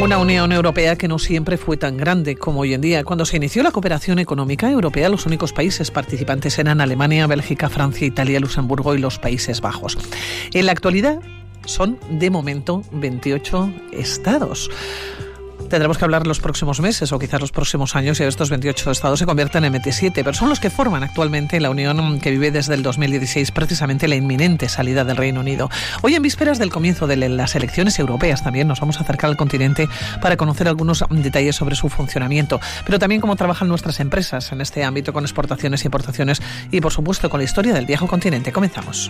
Una Unión Europea que no siempre fue tan grande como hoy en día. Cuando se inició la cooperación económica europea, los únicos países participantes eran Alemania, Bélgica, Francia, Italia, Luxemburgo y los Países Bajos. En la actualidad son, de momento, 28 estados. Tendremos que hablar los próximos meses o quizás los próximos años y estos 28 estados se convierten en 27, pero son los que forman actualmente la Unión que vive desde el 2016 precisamente la inminente salida del Reino Unido. Hoy, en vísperas del comienzo de las elecciones europeas, también nos vamos a acercar al continente para conocer algunos detalles sobre su funcionamiento, pero también cómo trabajan nuestras empresas en este ámbito con exportaciones e importaciones y, por supuesto, con la historia del viejo continente. Comenzamos.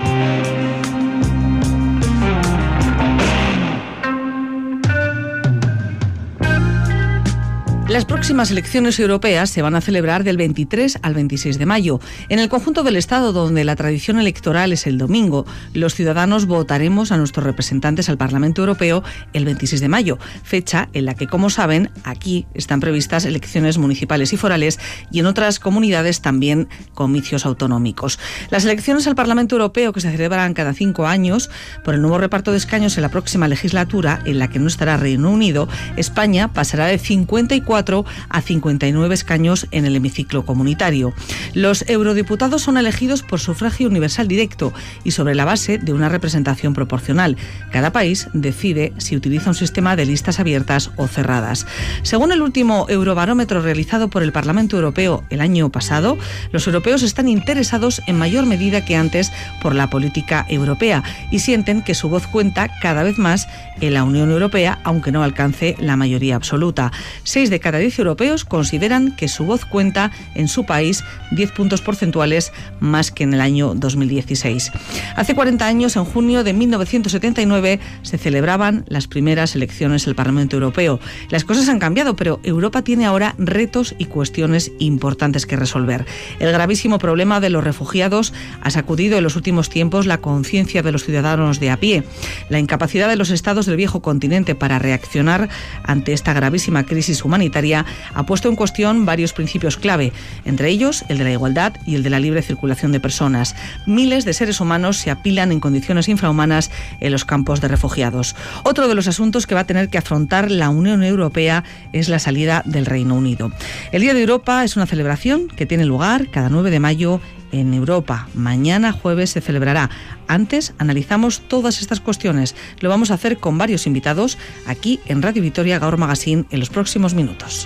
Las próximas elecciones europeas se van a celebrar del 23 al 26 de mayo. En el conjunto del Estado, donde la tradición electoral es el domingo, los ciudadanos votaremos a nuestros representantes al Parlamento Europeo el 26 de mayo, fecha en la que, como saben, aquí están previstas elecciones municipales y forales y en otras comunidades también comicios autonómicos. Las elecciones al Parlamento Europeo, que se celebran cada 5 años, por el nuevo reparto de escaños en la próxima legislatura, en la que no estará Reino Unido, España pasará de 54 a 59 escaños en el hemiciclo comunitario. Los eurodiputados son elegidos por sufragio universal directo y sobre la base de una representación proporcional. Cada país decide si utiliza un sistema de listas abiertas o cerradas. Según el último Eurobarómetro realizado por el Parlamento Europeo el año pasado, los europeos están interesados en mayor medida que antes por la política europea y sienten que su voz cuenta cada vez más en la Unión Europea, aunque no alcance la mayoría absoluta. 6 de cada 10 europeos consideran que su voz cuenta en su país 10 puntos porcentuales más que en el año 2016. Hace 40 años, en junio de 1979, se celebraban las primeras elecciones al Parlamento Europeo. Las cosas han cambiado, pero Europa tiene ahora retos y cuestiones importantes que resolver. El gravísimo problema de los refugiados ha sacudido en los últimos tiempos la conciencia de los ciudadanos de a pie. La incapacidad de los estados del viejo continente para reaccionar ante esta gravísima crisis humanitaria ha puesto en cuestión varios principios clave, entre ellos el de la igualdad y el de la libre circulación de personas. Miles de seres humanos se apilan en condiciones infrahumanas en los campos de refugiados. Otro de los asuntos que va a tener que afrontar la Unión Europea es la salida del Reino Unido. El Día de Europa es una celebración que tiene lugar cada 9 de mayo en Europa. Mañana jueves se celebrará. Antes analizamos todas estas cuestiones. Lo vamos a hacer con varios invitados aquí en Radio Vitoria Gaur Magazine en los próximos minutos.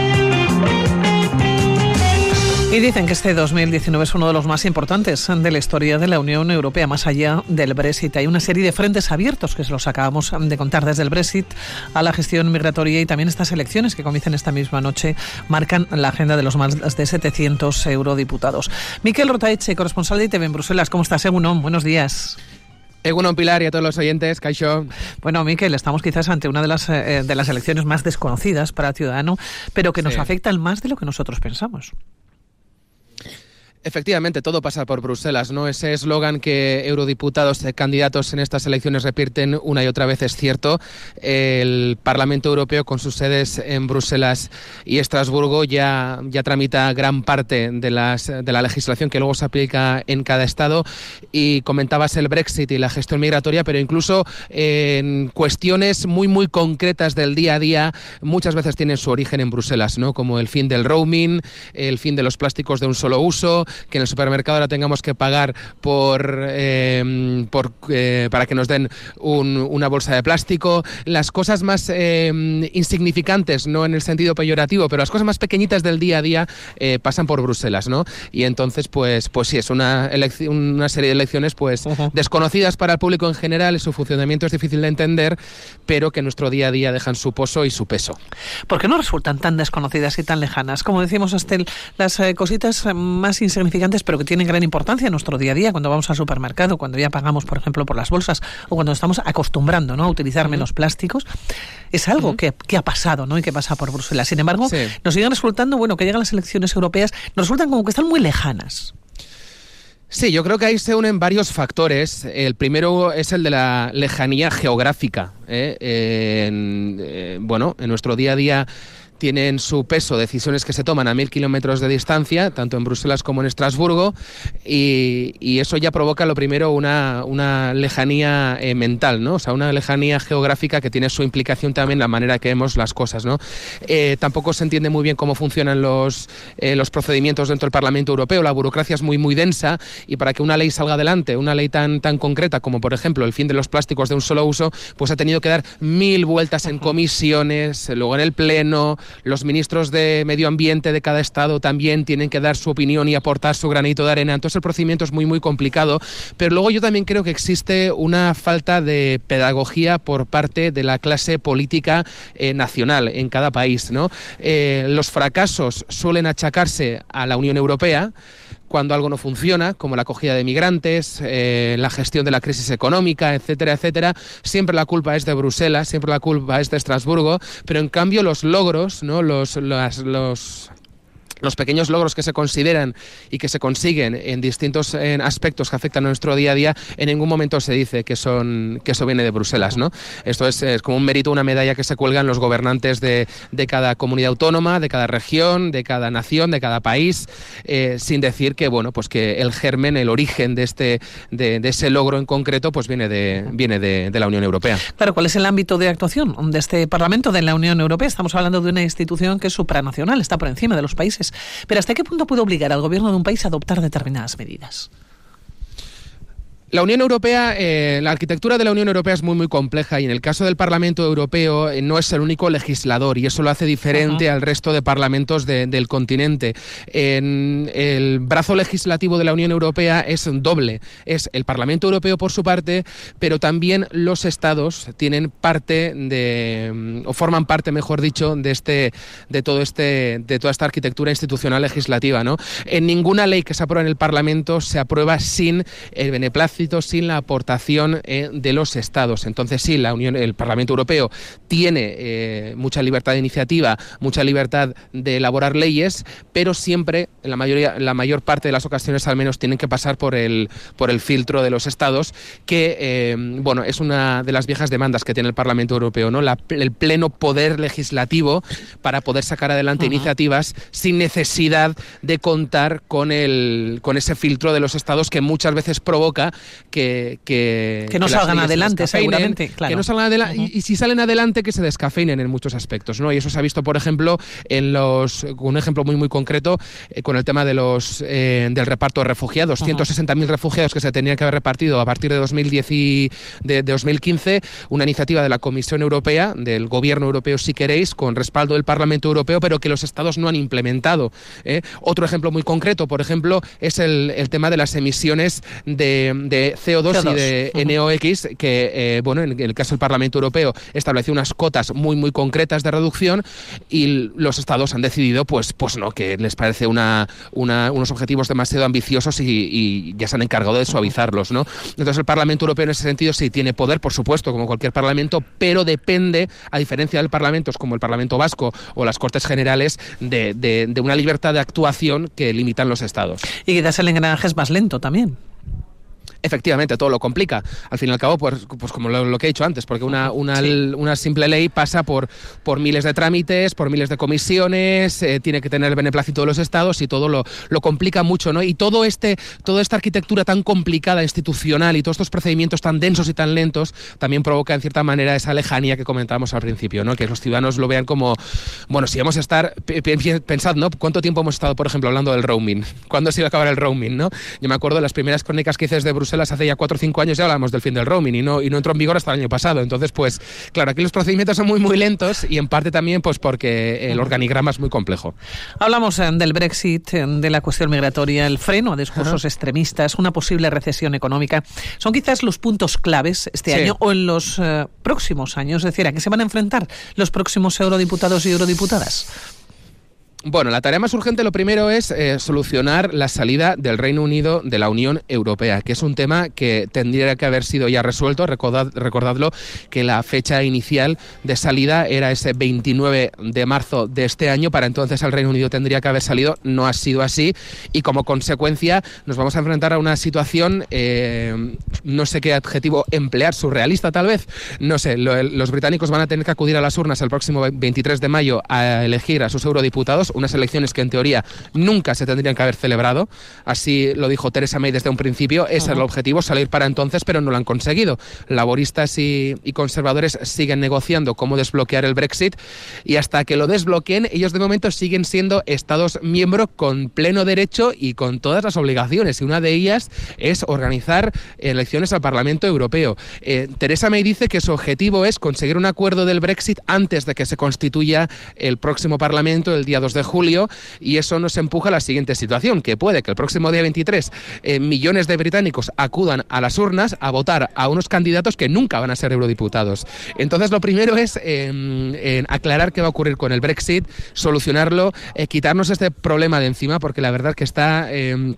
Y dicen que este 2019 es uno de los más importantes de la historia de la Unión Europea, más allá del Brexit. Hay una serie de frentes abiertos que se los acabamos de contar, desde el Brexit a la gestión migratoria, y también estas elecciones que comienzan esta misma noche marcan la agenda de los más de 700 eurodiputados. Mikel Rotaeche, corresponsal de ITV en Bruselas. ¿Cómo estás, Egunon? Buenos días. Egunon, Pilar, y a todos los oyentes, Kaixo. Bueno, Mikel, estamos quizás ante una de las elecciones más desconocidas para el ciudadano, pero que nos afectan más de lo que nosotros pensamos. Efectivamente, todo pasa por Bruselas, ¿no? Ese eslogan que eurodiputados candidatos en estas elecciones repiten una y otra vez es cierto. El Parlamento Europeo, con sus sedes en Bruselas y Estrasburgo, ya tramita gran parte de la legislación que luego se aplica en cada estado. Y comentabas el Brexit y la gestión migratoria, pero incluso en cuestiones muy, muy concretas del día a día, muchas veces tienen su origen en Bruselas, ¿no? Como el fin del roaming, el fin de los plásticos de un solo uso, que en el supermercado ahora tengamos que pagar para que nos den una bolsa de plástico. Las cosas más insignificantes, no en el sentido peyorativo, pero las cosas más pequeñitas del día a día pasan por Bruselas, ¿no? Y entonces, pues sí, es una serie de elecciones desconocidas para el público en general, y su funcionamiento es difícil de entender, pero que en nuestro día a día dejan su pozo y su peso. ¿Por qué no resultan tan desconocidas y tan lejanas? Como decimos, hasta las cositas más insignificantes, pero que tienen gran importancia en nuestro día a día, cuando vamos al supermercado, cuando ya pagamos, por ejemplo, por las bolsas, o cuando estamos acostumbrando, ¿no?, a utilizar menos plásticos, es algo que ha pasado, ¿no?, y que pasa por Bruselas. Sin embargo, nos siguen resultando, que llegan las elecciones europeas, nos resultan como que están muy lejanas. Sí, yo creo que ahí se unen varios factores. El primero es el de la lejanía geográfica. En nuestro día a día tienen su peso decisiones que se toman a 1000 kilómetros de distancia, tanto en Bruselas como en Estrasburgo, y eso ya provoca, lo primero, una lejanía mental, ¿no? O sea, una lejanía geográfica que tiene su implicación también en la manera que vemos las cosas, ¿no? Tampoco se entiende muy bien cómo funcionan los procedimientos dentro del Parlamento Europeo. La burocracia es muy, muy densa, y para que una ley salga adelante, una ley tan concreta como, por ejemplo, el fin de los plásticos de un solo uso, pues ha tenido que dar 1000 vueltas en comisiones, luego en el Pleno. Los ministros de Medio Ambiente de cada estado también tienen que dar su opinión y aportar su granito de arena. Entonces el procedimiento es muy, muy complicado, pero luego yo también creo que existe una falta de pedagogía por parte de la clase política nacional en cada país, ¿no? Los fracasos suelen achacarse a la Unión Europea cuando algo no funciona, como la acogida de migrantes, la gestión de la crisis económica, etcétera, etcétera. Siempre la culpa es de Bruselas, siempre la culpa es de Estrasburgo, pero en cambio los logros, ¿no? Los pequeños logros que se consideran y que se consiguen en distintos aspectos que afectan a nuestro día a día, en ningún momento se dice que eso viene de Bruselas, ¿no? Esto es como un mérito, una medalla que se cuelgan los gobernantes de cada comunidad autónoma, de cada región, de cada nación, de cada país, sin decir que, bueno, pues que el germen, el origen de ese logro en concreto, pues viene de la Unión Europea. Claro, ¿cuál es el ámbito de actuación de este Parlamento de la Unión Europea? Estamos hablando de una institución que es supranacional, está por encima de los países. Pero ¿hasta qué punto puede obligar al gobierno de un país a adoptar determinadas medidas? La Unión Europea, la arquitectura de la Unión Europea es muy, muy compleja, y en el caso del Parlamento Europeo no es el único legislador, y eso lo hace diferente al resto de parlamentos del continente. El brazo legislativo de la Unión Europea es doble. Es el Parlamento Europeo por su parte, pero también los Estados tienen parte o forman parte, mejor dicho, de toda esta arquitectura institucional legislativa, ¿no? En ninguna ley que se aprueba en el Parlamento se aprueba sin el beneplácito, sin la aportación de los Estados. Entonces sí, el Parlamento Europeo tiene mucha libertad de iniciativa, mucha libertad de elaborar leyes, pero siempre, en la mayor parte de las ocasiones al menos, tienen que pasar por el filtro de los Estados, que bueno, es una de las viejas demandas que tiene el Parlamento Europeo, ¿no? El pleno poder legislativo para poder sacar adelante iniciativas sin necesidad de contar con ese filtro de los Estados, que muchas veces provoca que no salgan adelante, seguramente, claro. Que no salgan adelante, y si salen adelante, que se descafeinen en muchos aspectos, ¿no? Y eso se ha visto, por ejemplo, un ejemplo muy, muy concreto, con el tema del reparto de refugiados. 160.000 refugiados que se tenían que haber repartido a partir de 2015, una iniciativa de la Comisión Europea, del Gobierno Europeo, si queréis, con respaldo del Parlamento Europeo, pero que los Estados no han implementado. Otro ejemplo muy concreto, por ejemplo, es el tema de las emisiones de CO2 y de NOx, que bueno, en el caso del Parlamento Europeo estableció unas cotas muy, muy concretas de reducción, y los Estados han decidido pues no, que les parece unos objetivos demasiado ambiciosos, y ya se han encargado de suavizarlos, ¿no? Entonces el Parlamento Europeo en ese sentido sí tiene poder, por supuesto, como cualquier parlamento, pero depende, a diferencia de parlamentos como el Parlamento Vasco o las Cortes Generales, de una libertad de actuación que limitan los Estados. Y quizás el engranaje es más lento también. Efectivamente, todo lo complica. Al fin y al cabo, pues como lo que he dicho antes, porque una simple ley pasa por miles de trámites, por miles de comisiones, tiene que tener el beneplácito de los Estados, y todo lo complica mucho, ¿no? Y toda esta arquitectura tan complicada, institucional, y todos estos procedimientos tan densos y tan lentos, también provoca, en cierta manera, esa lejanía que comentábamos al principio, ¿no? Que los ciudadanos lo vean como, bueno, si vamos a estar, pensad, ¿no? ¿Cuánto tiempo hemos estado, por ejemplo, hablando del roaming? ¿Cuándo se iba a acabar el roaming, no? Yo me acuerdo de las primeras crónicas que hice desde Bruselas hace ya 4 o 5 años, ya hablamos del fin del roaming, y no entró en vigor hasta el año pasado. Entonces, pues claro, aquí los procedimientos son muy, muy lentos, y en parte también pues porque el organigrama es muy complejo. Hablamos del Brexit, de la cuestión migratoria, el freno a discursos extremistas, una posible recesión económica. Son quizás los puntos claves este año o en los próximos años. Es decir, ¿a qué se van a enfrentar los próximos eurodiputados y eurodiputadas? Bueno, la tarea más urgente, lo primero es solucionar la salida del Reino Unido de la Unión Europea, que es un tema que tendría que haber sido ya resuelto. Recordadlo, que la fecha inicial de salida era ese 29 de marzo de este año. Para entonces el Reino Unido tendría que haber salido. No ha sido así y como consecuencia nos vamos a enfrentar a una situación, no sé qué adjetivo emplear, surrealista tal vez. No sé, los británicos van a tener que acudir a las urnas el próximo 23 de mayo a elegir a sus eurodiputados, unas elecciones que en teoría nunca se tendrían que haber celebrado. Así lo dijo Theresa May desde un principio. Ese es el objetivo, salir para entonces, pero no lo han conseguido. Laboristas y conservadores siguen negociando cómo desbloquear el Brexit y hasta que lo desbloqueen, ellos de momento siguen siendo Estados miembros con pleno derecho y con todas las obligaciones, y una de ellas es organizar elecciones al Parlamento Europeo. Theresa May dice que su objetivo es conseguir un acuerdo del Brexit antes de que se constituya el próximo Parlamento el día 2 de julio, y eso nos empuja a la siguiente situación, que puede que el próximo día 23 millones de británicos acudan a las urnas a votar a unos candidatos que nunca van a ser eurodiputados. Entonces lo primero es aclarar qué va a ocurrir con el Brexit, solucionarlo, quitarnos este problema de encima, porque la verdad que está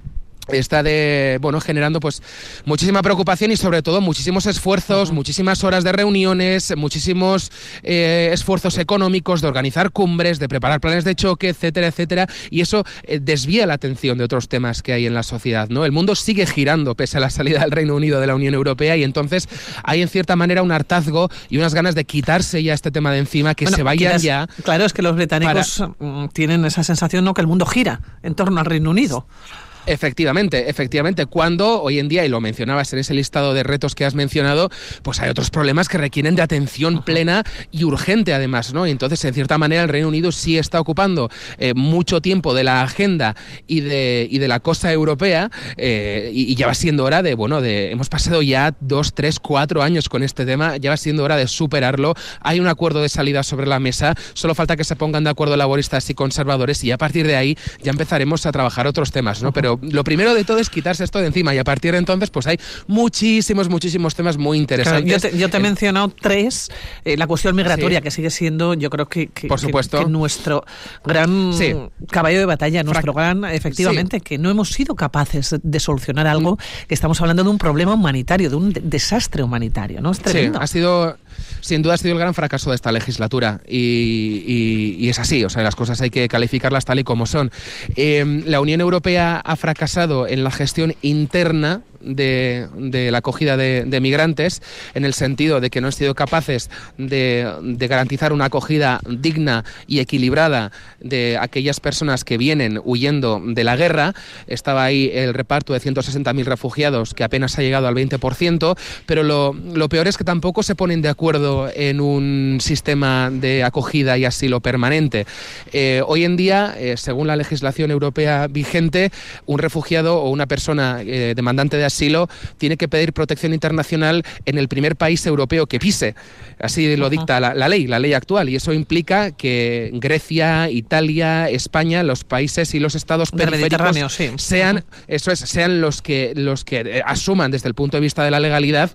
generando pues muchísima preocupación y sobre todo muchísimos esfuerzos, muchísimas horas de reuniones, muchísimos esfuerzos económicos de organizar cumbres, de preparar planes de choque, etcétera, etcétera, y eso desvía la atención de otros temas que hay en la sociedad, ¿no? El mundo sigue girando pese a la salida del Reino Unido de la Unión Europea y entonces hay en cierta manera un hartazgo y unas ganas de quitarse ya este tema de encima, que se vayan ya. Claro, es que los británicos tienen esa sensación, ¿no?, que el mundo gira en torno al Reino Unido. Efectivamente, cuando hoy en día, y lo mencionabas en ese listado de retos que has mencionado, pues hay otros problemas que requieren de atención plena y urgente además, ¿no? Y entonces, en cierta manera, el Reino Unido sí está ocupando mucho tiempo de la agenda y de la cosa europea, y ya va siendo hora hemos pasado ya 2, 3, 4 años con este tema, ya va siendo hora de superarlo. Hay un acuerdo de salida sobre la mesa, solo falta que se pongan de acuerdo laboristas y conservadores y a partir de ahí ya empezaremos a trabajar otros temas, ¿no? Pero lo primero de todo es quitarse esto de encima y a partir de entonces pues hay muchísimos temas muy interesantes. Claro, yo te he mencionado 3, la cuestión migratoria, que sigue siendo, yo creo que por supuesto, que nuestro gran caballo de batalla, efectivamente, que no hemos sido capaces de solucionar algo, que estamos hablando de un problema humanitario, de un desastre humanitario, ¿no? Es tremendo. Sin duda ha sido el gran fracaso de esta legislatura y es así, o sea, las cosas hay que calificarlas tal y como son. La Unión Europea ha fracasado en la gestión interna de la acogida de migrantes, en el sentido de que no han sido capaces de garantizar una acogida digna y equilibrada de aquellas personas que vienen huyendo de la guerra. Estaba ahí el reparto de 160.000 refugiados, que apenas ha llegado al 20%, pero lo peor es que tampoco se ponen de acuerdo en un sistema de acogida y asilo permanente. Hoy en día, según la legislación europea vigente, un refugiado o una persona demandante de asilo tiene que pedir protección internacional en el primer país europeo que pise. Así lo dicta la ley actual, y eso implica que Grecia, Italia, España, los países y los estados periféricos sean los que asuman desde el punto de vista de la legalidad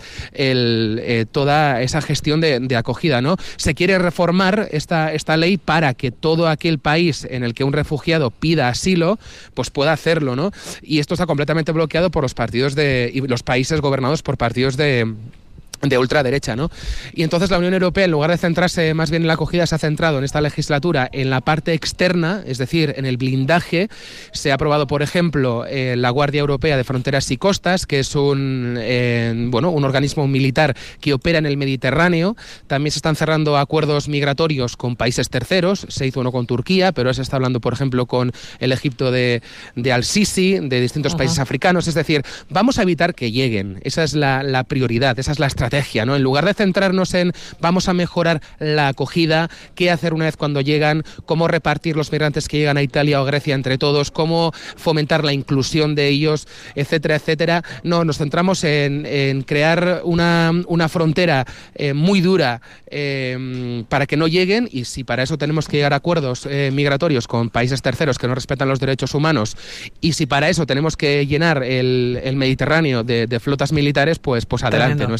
toda esa gestión de acogida, ¿no? Se quiere reformar esta ley para que todo aquel país en el que un refugiado pida asilo pues pueda hacerlo, ¿no? Y esto está completamente bloqueado por los partidos y los países gobernados por partidos de ultraderecha, ¿no? Y entonces la Unión Europea, en lugar de centrarse más bien en la acogida, se ha centrado en esta legislatura en la parte externa, es decir, en el blindaje. Se ha aprobado, por ejemplo, la Guardia Europea de Fronteras y Costas, que es un organismo militar que opera en el Mediterráneo. También se están cerrando acuerdos migratorios con países terceros. Se hizo uno con Turquía, pero se está hablando, por ejemplo, con el Egipto de Al-Sisi, de distintos países africanos. Es decir, vamos a evitar que lleguen. Esa es la prioridad, esa es la estrategia, ¿no? En lugar de centrarnos en vamos a mejorar la acogida, qué hacer una vez cuando llegan, cómo repartir los migrantes que llegan a Italia o Grecia entre todos, cómo fomentar la inclusión de ellos, etcétera, etcétera. No, nos centramos en crear una frontera muy dura para que no lleguen, y si para eso tenemos que llegar a acuerdos migratorios con países terceros que no respetan los derechos humanos, y si para eso tenemos que llenar el Mediterráneo de flotas militares, pues adelante, ¿no? Ese ha sido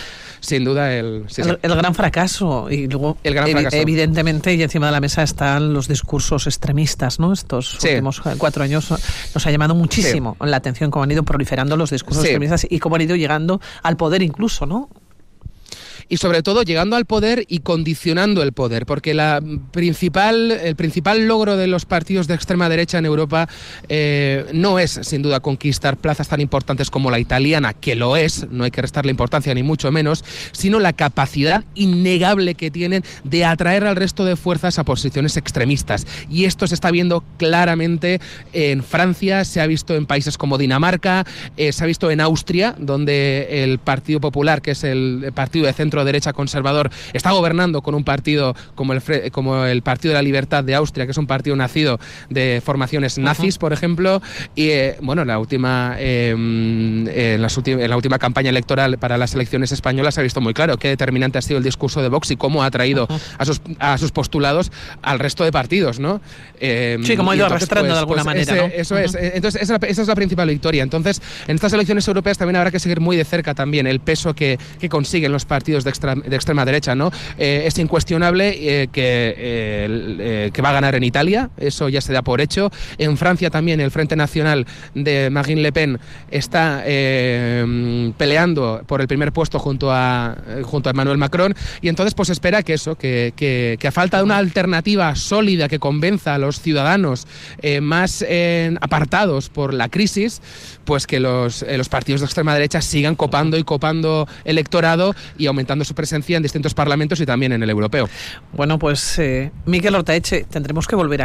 sin duda el gran fracaso. Y luego, evidentemente, y encima de la mesa están los discursos extremistas, ¿no? Estos últimos 4 años nos ha llamado muchísimo la atención cómo han ido proliferando los discursos extremistas y cómo han ido llegando al poder incluso, ¿no? Y sobre todo llegando al poder y condicionando el poder, porque el principal logro de los partidos de extrema derecha en Europa no es, sin duda, conquistar plazas tan importantes como la italiana, que lo es, no hay que restarle importancia ni mucho menos, sino la capacidad innegable que tienen de atraer al resto de fuerzas a posiciones extremistas. Y esto se está viendo claramente en Francia, se ha visto en países como Dinamarca, se ha visto en Austria, donde el Partido Popular, que es el partido de centro derecha conservador, está gobernando con un partido como el Partido de la Libertad de Austria, que es un partido nacido de formaciones nazis, por ejemplo, y en la última campaña electoral para las elecciones españolas se ha visto muy claro qué determinante ha sido el discurso de Vox y cómo ha atraído a sus postulados al resto de partidos, ¿no? Sí, como ha ido arrastrando de alguna manera, ¿no? Eso es. Entonces, esa es la principal victoria. Entonces, en estas elecciones europeas también habrá que seguir muy de cerca también el peso que consiguen los partidos de extrema derecha, ¿no? Es incuestionable que va a ganar en Italia, eso ya se da por hecho. En Francia también el Frente Nacional de Marine Le Pen está peleando por el primer puesto junto a Emmanuel Macron, y entonces pues espera que a falta de una alternativa sólida que convenza a los ciudadanos más apartados por la crisis, pues que los partidos de extrema derecha sigan copando electorado y aumentando su presencia en distintos parlamentos y también en el europeo. Bueno, pues Mikel Ortaetxe, tendremos que volver a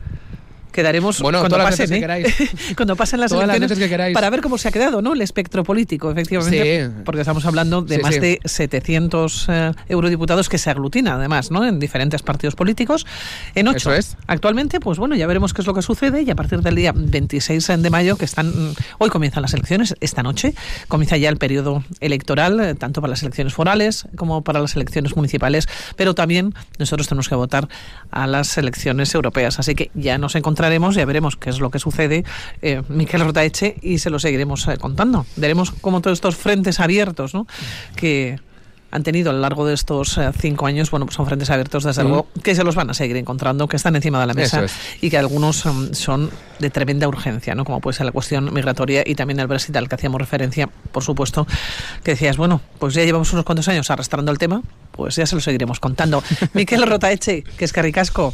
quedaremos cuando pasen, cuando pasen las elecciones para ver cómo se ha quedado, ¿no? El espectro político, efectivamente, porque estamos hablando de más de 700 eurodiputados que se aglutinan, además, ¿no? En diferentes partidos políticos, en 8. Eso es. Actualmente, pues bueno, ya veremos qué es lo que sucede, y a partir del día 26 de mayo, hoy comienzan las elecciones, esta noche comienza ya el periodo electoral, tanto para las elecciones forales como para las elecciones municipales, pero también nosotros tenemos que votar a las elecciones europeas, así que ya nos encontraremos, ya veremos qué es lo que sucede, Mikel Ortaetxe, y se lo seguiremos contando. Veremos cómo todos estos frentes abiertos, ¿no?, que han tenido a lo largo de estos 5 años, bueno, pues son frentes abiertos, desde luego, que se los van a seguir encontrando, que están encima de la mesa y que algunos son de tremenda urgencia, ¿no?, como puede ser la cuestión migratoria y también el Brexit, al que hacíamos referencia, por supuesto, que decías, bueno, pues ya llevamos unos cuantos años arrastrando el tema, pues ya se lo seguiremos contando. Mikel Ortaetxe, que es carricasco.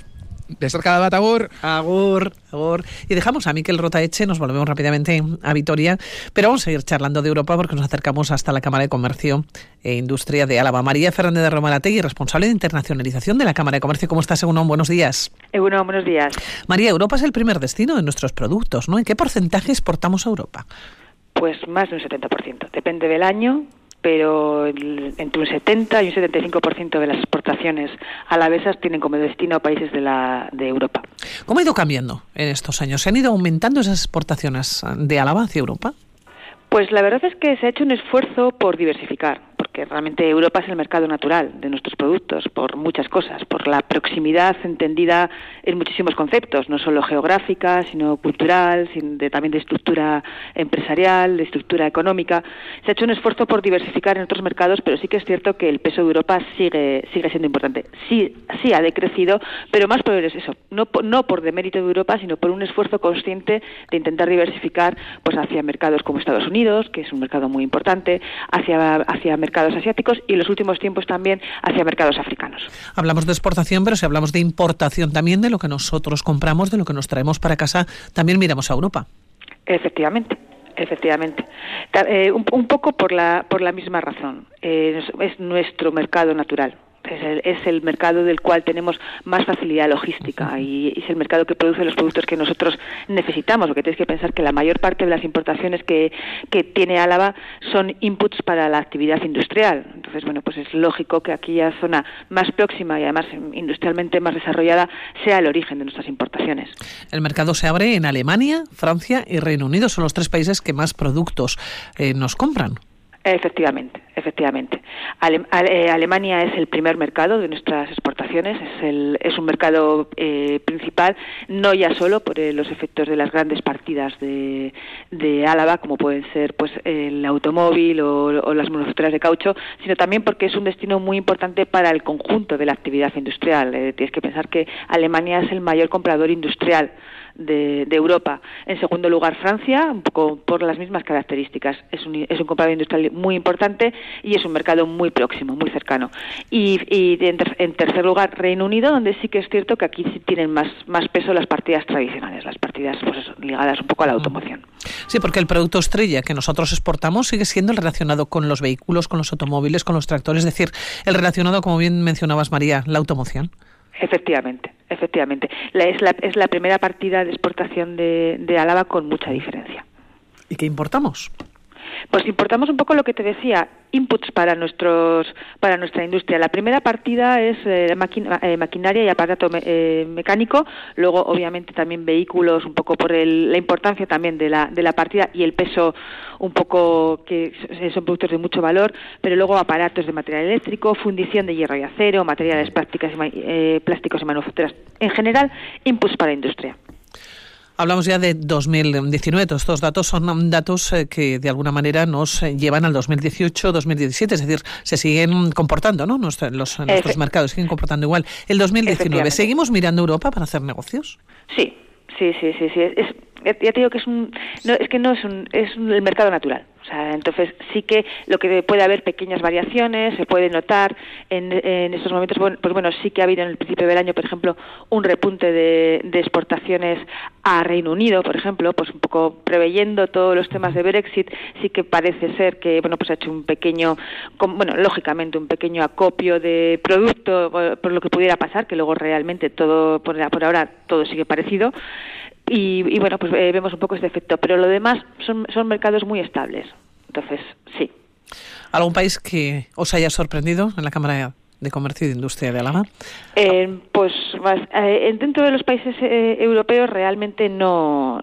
De cerca de Batagur. Agur. Y dejamos a Mikel Ortaetxe, nos volvemos rápidamente a Vitoria, pero vamos a seguir charlando de Europa porque nos acercamos hasta la Cámara de Comercio e Industria de Álava. María Fernández de Romarategui, responsable de internacionalización de la Cámara de Comercio. ¿Cómo estás, Egunon? Buenos días. Egunon, buenos días. María, Europa es el primer destino de nuestros productos, ¿no? ¿En qué porcentaje exportamos a Europa? Pues más de un 70%. Depende del año, pero entre un 70 y un 75% de las exportaciones alavesas tienen como destino países de Europa. ¿Cómo ha ido cambiando en estos años? ¿Se han ido aumentando esas exportaciones de Álava hacia Europa? Pues la verdad es que se ha hecho un esfuerzo por diversificar, porque realmente Europa es el mercado natural de nuestros productos, por muchas cosas, por la proximidad entendida en muchísimos conceptos, no solo geográfica, sino cultural, también de estructura empresarial, de estructura económica. Se ha hecho un esfuerzo por diversificar en otros mercados, pero sí que es cierto que el peso de Europa sigue siendo importante. Sí ha decrecido, pero más por eso, no por demérito de Europa, sino por un esfuerzo consciente de intentar diversificar pues hacia mercados como Estados Unidos, que es un mercado muy importante, hacia mercados asiáticos y en los últimos tiempos también hacia mercados africanos. Hablamos de exportación, pero si hablamos de importación también, de lo que nosotros compramos, de lo que nos traemos para casa, también miramos a Europa. Efectivamente. Un poco por la misma razón. Es nuestro mercado natural. Es el mercado del cual tenemos más facilidad logística y es el mercado que produce los productos que nosotros necesitamos, porque tienes que pensar que la mayor parte de las importaciones que tiene Álava son inputs para la actividad industrial. Entonces, bueno, pues es lógico que aquella zona más próxima y además industrialmente más desarrollada sea el origen de nuestras importaciones. El mercado se abre en Alemania, Francia y Reino Unido. Son los 3 países que más productos nos compran. Efectivamente. Alemania es el primer mercado de nuestras exportaciones, es un mercado principal, no ya solo por los efectos de las grandes partidas de Álava, como pueden ser pues el automóvil o las manufacturas de caucho, sino también porque es un destino muy importante para el conjunto de la actividad industrial. Tienes que pensar que Alemania es el mayor comprador industrial de Europa. En segundo lugar, Francia, un poco por las mismas características. Es un comprador industrial muy importante y es un mercado muy próximo, muy cercano. Y en tercer lugar, Reino Unido, donde sí que es cierto que aquí sí tienen más peso las partidas tradicionales, las partidas pues eso, ligadas un poco a la automoción. Sí, porque el producto estrella que nosotros exportamos sigue siendo el relacionado con los vehículos, con los automóviles, con los tractores, es decir, el relacionado, como bien mencionabas, María, la automoción. Efectivamente. Es la primera partida de exportación de Álava con mucha diferencia. ¿Y qué importamos? Pues importamos un poco lo que te decía, inputs para nuestra industria. La primera partida es maquinaria y aparato mecánico, luego obviamente también vehículos, un poco por la importancia también de la partida y el peso un poco que son productos de mucho valor, pero luego aparatos de material eléctrico, fundición de hierro y acero, materiales plásticos y manufacturas. En general, inputs para la industria. Hablamos ya de 2019, todos estos datos son datos que de alguna manera nos llevan al 2018-2017, es decir, se siguen comportando, ¿no? Nuestros mercados siguen comportando igual. El 2019, ¿seguimos mirando Europa para hacer negocios? Sí. Ya te digo que es el mercado natural. O sea, entonces sí que lo que puede haber pequeñas variaciones, se puede notar en estos momentos, pues bueno, sí que ha habido en el principio del año, por ejemplo, un repunte de exportaciones a Reino Unido, por ejemplo, pues un poco preveyendo todos los temas de Brexit, sí que parece ser que, bueno, pues ha hecho lógicamente un pequeño acopio de producto por lo que pudiera pasar, que luego realmente todo, por ahora, todo sigue parecido. Y bueno, pues vemos un poco este efecto, pero lo demás son mercados muy estables. Entonces, sí. ¿Algún país que os haya sorprendido en la Cámara de Comercio y de Industria de Álava? Pues dentro de los países europeos realmente no.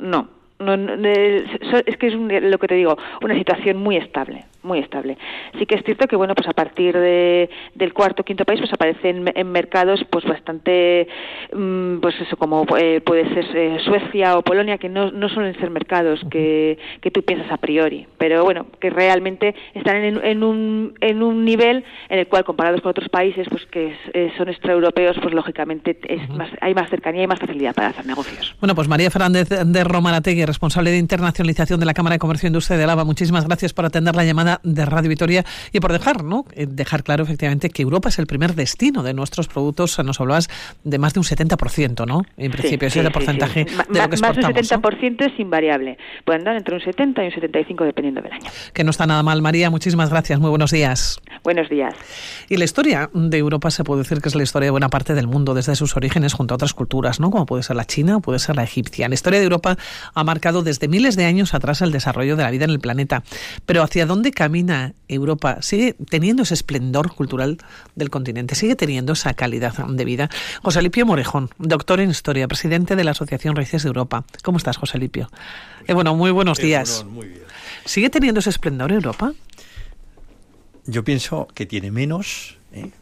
Es que es lo que te digo, una situación muy estable. Sí que es cierto que bueno, pues a partir del cuarto o quinto país pues aparecen en mercados pues bastante pues eso, como puede ser Suecia o Polonia, que no suelen ser mercados que tú piensas a priori, pero bueno, que realmente están en un nivel en el cual, comparados con otros países pues que son extraeuropeos, pues lógicamente hay más cercanía y más facilidad para hacer negocios. Bueno, pues María Fernández de Romanategui, responsable de internacionalización de la Cámara de Comercio e Industria de Álava, muchísimas gracias por atender la llamada de Radio Vitoria y por dejar claro efectivamente que Europa es el primer destino de nuestros productos. Nos hablabas de más de un 70%, ¿no? En principio, ese es el porcentaje de lo que exportamos. Más del 70% es invariable. Puede andar entre un 70 y un 75 dependiendo del año. Que no está nada mal, María. Muchísimas gracias. Muy buenos días. Buenos días. Y la historia de Europa se puede decir que es la historia de buena parte del mundo desde sus orígenes junto a otras culturas, ¿no? Como puede ser la china o puede ser la egipcia. La historia de Europa ha marcado desde miles de años atrás el desarrollo de la vida en el planeta. Pero ¿hacia dónde camina Europa? ¿Sigue teniendo ese esplendor cultural del continente? ¿Sigue teniendo esa calidad de vida? José Lipio Morejón, doctor en Historia, presidente de la Asociación Raíces de Europa. ¿Cómo estás, José Lipio? Muy buenos días. Muy bien. ¿Sigue teniendo ese esplendor Europa? Yo pienso que tiene menos,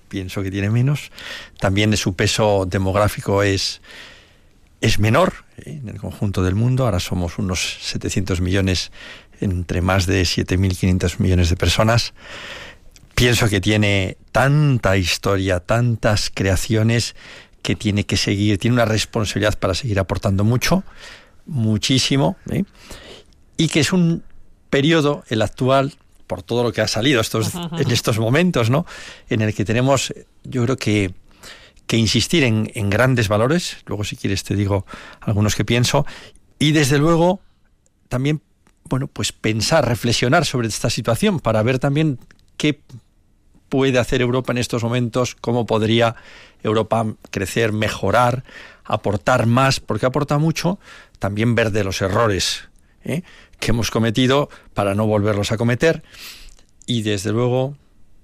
También su peso demográfico es menor en el conjunto del mundo. Ahora somos unos 700 millones entre más de 7.500 millones de personas. Pienso que tiene tanta historia, tantas creaciones, que tiene que seguir, tiene una responsabilidad para seguir aportando muchísimo, y que es un periodo, el actual, por todo lo que ha salido en estos momentos, ¿no?, en el que tenemos, yo creo que insistir en grandes valores. Luego, si quieres, te digo algunos que pienso, y desde luego también, bueno, pues pensar, reflexionar sobre esta situación para ver también qué puede hacer Europa en estos momentos, cómo podría Europa crecer, mejorar, aportar más, porque aporta mucho. También ver de los errores que hemos cometido para no volverlos a cometer, y desde luego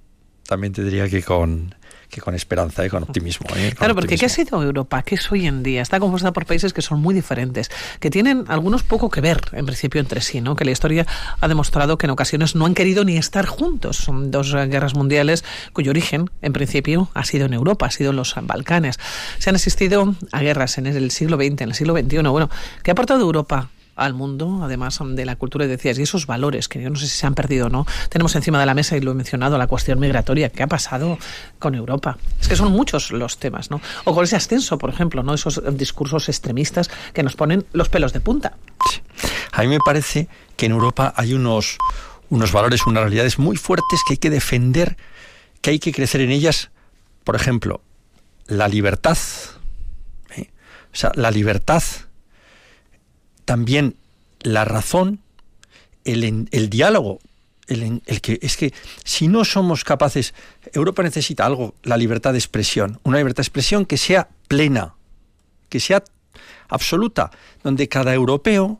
también te diría que con esperanza, con optimismo. Claro, porque ¿qué ha sido Europa? ¿Qué es hoy en día? Está compuesta por países que son muy diferentes, que tienen algunos poco que ver, en principio, entre sí, ¿no? Que la historia ha demostrado que en ocasiones no han querido ni estar juntos. Son dos guerras mundiales cuyo origen, en principio, ha sido en Europa, ha sido en los Balcanes. Se han asistido a guerras en el siglo XX, en el siglo XXI. Bueno, ¿qué ha aportado Europa al mundo, además de la cultura, y decías, y esos valores que yo no sé si se han perdido o no? Tenemos encima de la mesa, y lo he mencionado, la cuestión migratoria. ¿Qué ha pasado con Europa? Es que son muchos los temas, ¿no? O con ese ascenso, por ejemplo, ¿no? Esos discursos extremistas que nos ponen los pelos de punta. Sí. A mí me parece que en Europa hay unos valores, unas realidades muy fuertes que hay que defender, que hay que crecer en ellas. Por ejemplo, la libertad. O sea, la libertad, también la razón, el diálogo, el que es que si no somos capaces, Europa necesita algo, la libertad de expresión, una libertad de expresión que sea plena, que sea absoluta, donde cada europeo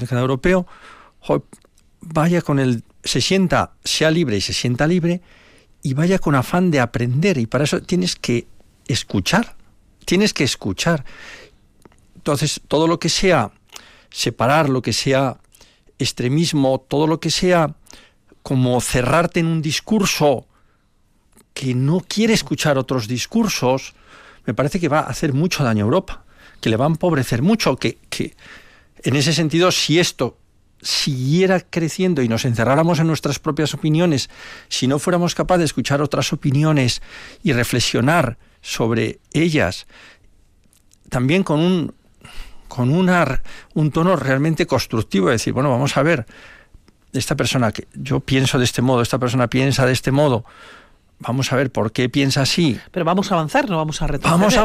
vaya sea libre y se sienta libre, y vaya con afán de aprender, y para eso tienes que escuchar. Entonces, todo lo que sea separar, lo que sea extremismo, todo lo que sea como cerrarte en un discurso que no quiere escuchar otros discursos, me parece que va a hacer mucho daño a Europa, que le va a empobrecer mucho, que en ese sentido, si esto siguiera creciendo y nos encerráramos en nuestras propias opiniones, si no fuéramos capaces de escuchar otras opiniones y reflexionar sobre ellas, también con un tono realmente constructivo, de decir, bueno, vamos a ver, esta persona, que yo pienso de este modo, esta persona piensa de este modo, vamos a ver por qué piensa así. Pero vamos a avanzar, no vamos a retroceder. Vamos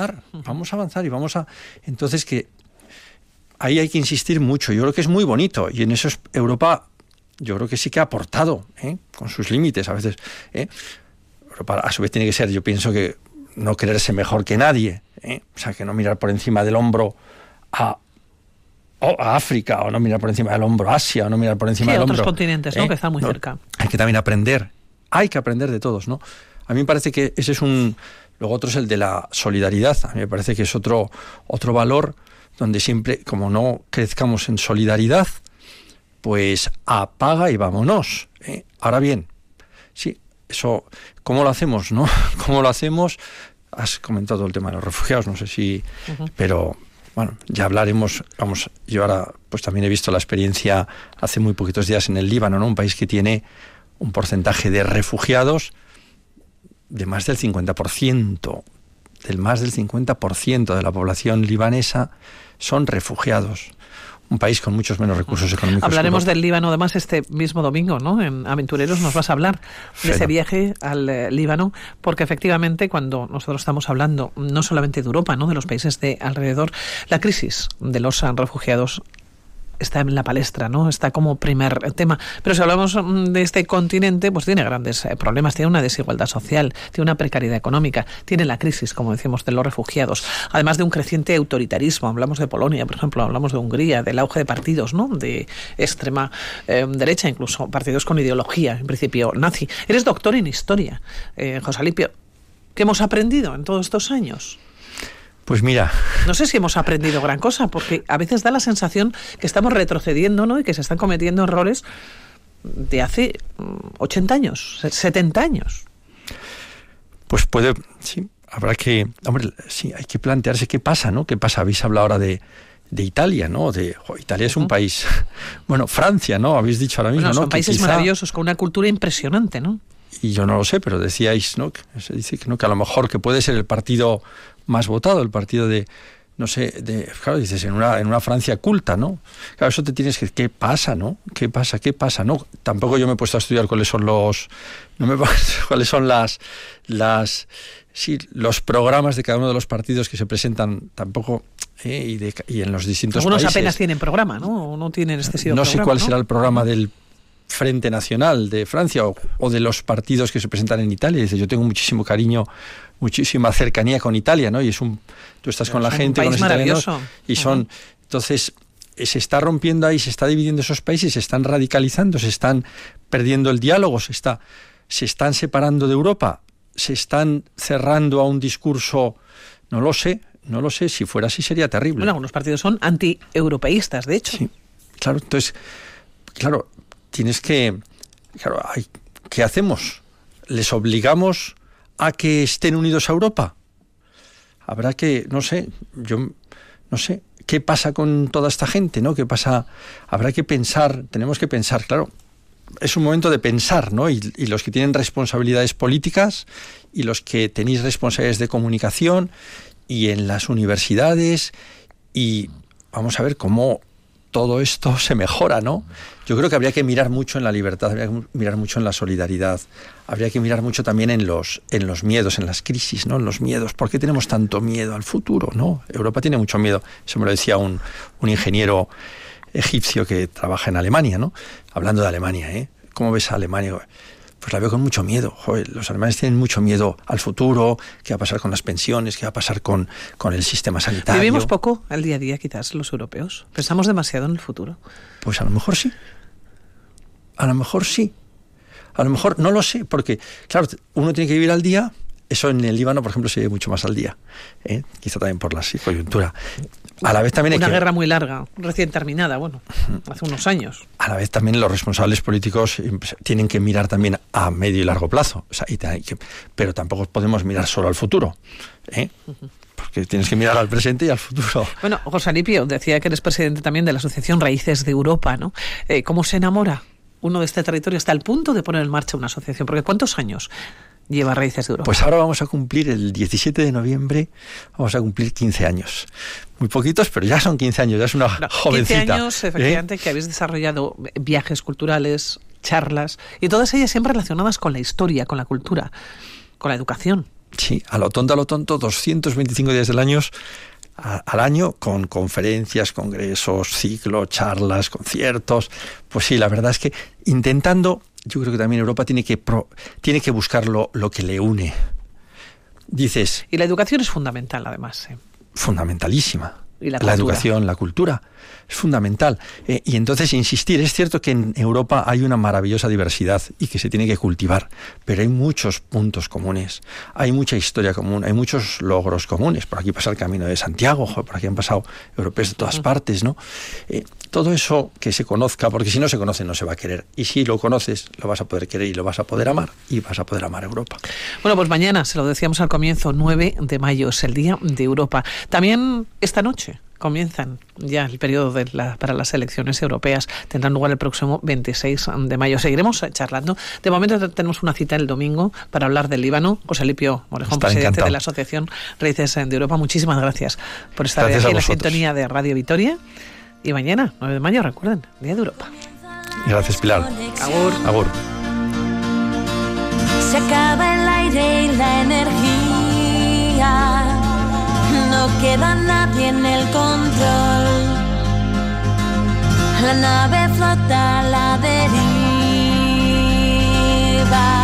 a avanzar y entonces que ahí hay que insistir mucho. Yo creo que es muy bonito, y en eso Europa, yo creo que sí que ha aportado, con sus límites a veces. Europa a su vez tiene que ser, yo pienso que no creerse mejor que nadie, o sea, que no mirar por encima del hombro a África, o no mirar por encima del hombro a Asia, o no mirar por encima del hombro otros continentes, ¿no? Que están muy cerca. Hay que también aprender, de todos, ¿no? A mí me parece que ese es luego otro es el de la solidaridad. A mí me parece que es otro valor donde siempre, como no crezcamos en solidaridad, pues apaga y vámonos. Ahora bien, sí, eso, ¿cómo lo hacemos, no? ¿Cómo lo hacemos? Has comentado el tema de los refugiados, no sé si... Pero, bueno, ya hablaremos. Vamos, yo ahora pues también he visto la experiencia hace muy poquitos días en el Líbano, ¿no? Un país que tiene un porcentaje de refugiados de más del 50%. Más del 50% de la población libanesa son refugiados. Un país con muchos menos recursos económicos. Hablaremos del Líbano además este mismo domingo, ¿no? En Aventureros nos vas a hablar de ese viaje al Líbano, porque efectivamente cuando nosotros estamos hablando no solamente de Europa, ¿no? De los países de alrededor, la crisis de los refugiados está en la palestra, ¿no? Está como primer tema. Pero si hablamos de este continente, pues tiene grandes problemas, tiene una desigualdad social, tiene una precariedad económica, tiene la crisis, como decimos, de los refugiados, además de un creciente autoritarismo. Hablamos de Polonia, por ejemplo, hablamos de Hungría, del auge de partidos, ¿no? De extrema derecha, incluso partidos con ideología, en principio, nazi. Eres doctor en historia, José Alipio. ¿Qué hemos aprendido en todos estos años? Pues mira... No sé si hemos aprendido gran cosa, porque a veces da la sensación que estamos retrocediendo, ¿no? Y que se están cometiendo errores de hace 80 años, 70 años. Pues sí, habrá que... Hombre, sí, hay que plantearse qué pasa, ¿no? ¿Qué pasa? Habéis hablado ahora de Italia, ¿no? Italia es un país... Bueno, Francia, ¿no? Habéis dicho ahora mismo, bueno, ¿no? Son países maravillosos, con una cultura impresionante, ¿no? Y yo no lo sé, pero decíais, ¿no? Se dice que, ¿no? Que a lo mejor que puede ser el partido más votado, el partido de, no sé, claro, dices, en una Francia culta, ¿no? Claro, eso te tienes que... ¿Qué pasa, no? ¿Qué pasa? No, tampoco yo me he puesto a estudiar cuáles son los programas de cada uno de los partidos que se presentan, tampoco... y en los distintos Algunos países. Apenas tienen programa, ¿no? No tienen este programa. No sé cuál será el programa del Frente Nacional de Francia o de los partidos que se presentan en Italia. Dice, yo tengo muchísimo cariño, muchísima cercanía con Italia, ¿no? Y tú estás con la gente, con los italianos, y son... Entonces, se está rompiendo ahí, se está dividiendo esos países, se están radicalizando, se están perdiendo el diálogo, se ¿Se están separando de Europa? ¿Se están cerrando a un discurso? No lo sé. Si fuera así sería terrible. Bueno, algunos partidos son anti-europeístas, de hecho. Sí, claro. Entonces, claro, ¿qué hacemos? ¿Les obligamos a que estén unidos a Europa? Habrá que, ¿qué pasa con toda esta gente, no? ¿Qué pasa? Habrá que pensar, tenemos que pensar, claro. Es un momento de pensar, ¿no? Y los que tienen responsabilidades políticas y los que tenéis responsabilidades de comunicación y en las universidades, y vamos a ver cómo todo esto se mejora, ¿no? Yo creo que habría que mirar mucho en la libertad, habría que mirar mucho en la solidaridad, habría que mirar mucho también en los miedos, en las crisis, ¿no? En los miedos. ¿Por qué tenemos tanto miedo al futuro, no? Europa tiene mucho miedo. Eso me lo decía un ingeniero egipcio que trabaja en Alemania, ¿no? Hablando de Alemania, ¿Cómo ves a Alemania? Pues la veo con mucho miedo. Joder, los alemanes tienen mucho miedo al futuro, qué va a pasar con las pensiones, qué va a pasar con el sistema sanitario. ¿Vivimos poco al día a día, quizás, los europeos? ¿Pensamos demasiado en el futuro? Pues a lo mejor sí. A lo mejor no lo sé, porque, claro, uno tiene que vivir al día. Eso en el Líbano, por ejemplo, se vive mucho más al día. Quizá también por la coyuntura. A la vez también una guerra muy larga, recién terminada, hace unos años. A la vez también los responsables políticos tienen que mirar también a medio y largo plazo. O sea, pero tampoco podemos mirar solo al futuro, porque tienes que mirar al presente y al futuro. Bueno, José Alipio, decía que eres presidente también de la Asociación Raíces de Europa, ¿no? ¿Cómo se enamora uno de este territorio hasta el punto de poner en marcha una asociación? Porque ¿cuántos años lleva Raíces de Europa? Pues ahora vamos a cumplir, el 17 de noviembre, vamos a cumplir 15 años. Muy poquitos, pero ya son 15 años, ya es una jovencita. 15 años, efectivamente, que habéis desarrollado viajes culturales, charlas, y todas ellas siempre relacionadas con la historia, con la cultura, con la educación. Sí, a lo tonto, 225 días del año, al año, con conferencias, congresos, ciclos, charlas, conciertos. Pues sí, la verdad es que intentando... Yo creo que también Europa tiene que buscar lo que le une. Dices... Y la educación es fundamental, además. Fundamentalísima. Y la educación, la cultura, es fundamental. Y entonces insistir, es cierto que en Europa hay una maravillosa diversidad y que se tiene que cultivar, pero hay muchos puntos comunes, hay mucha historia común, hay muchos logros comunes. Por aquí pasa el Camino de Santiago, por aquí han pasado europeos de todas partes, ¿no? Todo eso que se conozca, porque si no se conoce no se va a querer. Y si lo conoces, lo vas a poder querer y lo vas a poder amar, y vas a poder amar Europa. Bueno, pues mañana, se lo decíamos al comienzo, 9 de mayo, es el Día de Europa. También esta noche comienzan ya el periodo para las elecciones europeas. Tendrán lugar el próximo 26 de mayo. Seguiremos charlando. De momento tenemos una cita el domingo para hablar del Líbano. José Alipio Morejón, presidente de la Asociación Raíces de Europa. Muchísimas gracias por estar aquí en la sintonía de Radio Vitoria. Y mañana, 9 de mayo, recuerden, Día de Europa. Gracias, Pilar. Agur. Agur. Se acaba el aire y la energía. No queda nadie en el control. La nave flota a la deriva.